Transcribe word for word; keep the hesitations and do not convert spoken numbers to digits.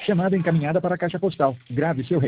Chamada encaminhada para a caixa postal. Grave seu recado.